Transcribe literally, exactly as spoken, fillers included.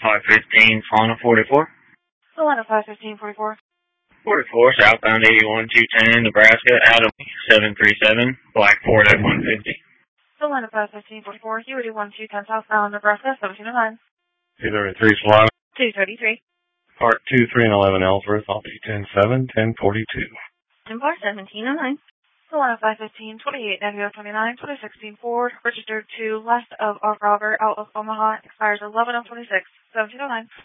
five fifteen, Solana forty-four. Solana five fifteen forty-four. forty-four, southbound eighty-one two ten, Nebraska, Adam seven three seven, Black Ford F one fifty. Solana five fifteen forty-four, U eighty-one two ten, southbound Nebraska, seventeen oh nine. two thirty-three, Solana. two thirty-three. Part two, three and eleven, Ellsworth, I'll be ten seven, ten forty-two. Templar seventeen oh nine. Solana five fifteen twenty-eight, Nebula twenty-nine, twenty sixteen Ford, registered to west of Oak Robert, out of Omaha, expires eleven oh twenty-six, seventeen oh nine.